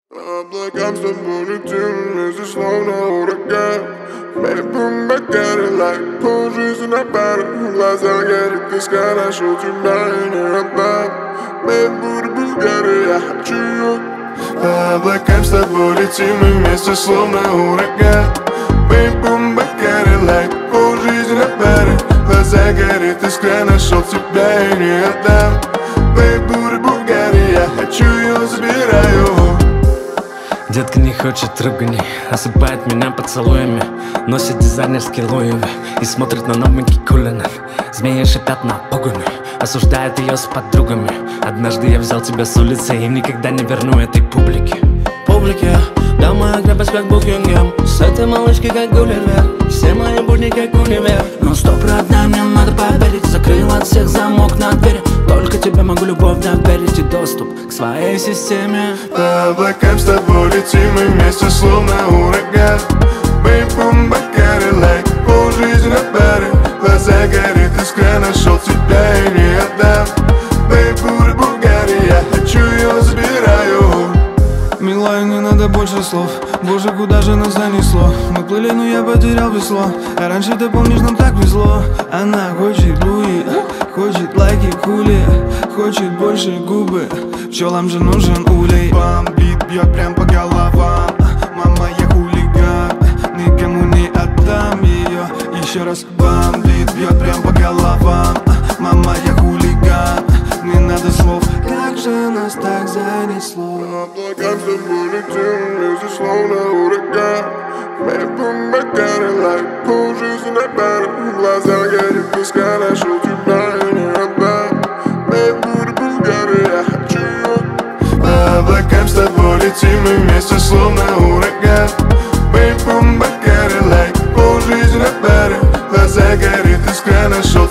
По облакам с тобой летим вместе, словно ураган. Бэйбум Cadillac, полжизни на пару. В глазах горит тоска, нашел тебя и не отдам. Бэйбури Булгари, я хочу ее. По облакам с тобой летим мы вместе, словно ураган. Бэйбум Cadillac, полжизни на пару. В глазах горит тоска, нашел тебя и не отдам. Бэйбури Булгари, я хочу ее, забираю. Детка не хочет ругани, осыпает меня поцелуями. Носит дизайнерский Луи и смотрит на новенький Кулинов. Змеи шипят на погоне, осуждает ее с подругами. Однажды я взял тебя с улицы и никогда не верну этой публике. Да, моя крепость как Букингем. С этой малышкой как Гулливер. Все мои будни как универ. Но стоп, родная, мне надо поверить. Закрыл от всех замок на двери. Только тебе могу любовь доверить и доступ к своей системе. По облакам с тобой летим мы вместе, словно ураган. Бэйбум Cadillac, полжизни на паре. В глазах горит искра, нашел тебя и не отдам. Бэйбури Булгари, я хочу ее, забираю. Милая, не надо больше слов. Боже, куда же нас занесло? Мы плыли, но я потерял весло. А раньше, ты помнишь, нам так везло. Она хочет Луи, хочет лайки, хули. Хочет больше губы, пчелам же нужен улей. Бомбит, бьет прям по головам. Мама, я хулиган, Никому не отдам ее. Еще раз бомбит, бьет прям по головам. Мама, я хулиган, не надо слов. Как же нас так занесло? По облакам с тобой летим вместе, словно ураган. Бэйбум Cadillac, полжизни на паре. В глазах горит тоска, нашел тебя и не отдам. Бэйбури Булгари, я хочу ее. По облакам с тобой летим мы вместе, словно ураган. Бэйбум Cadillac, полжизни на паре. В глазах горит искра, нашел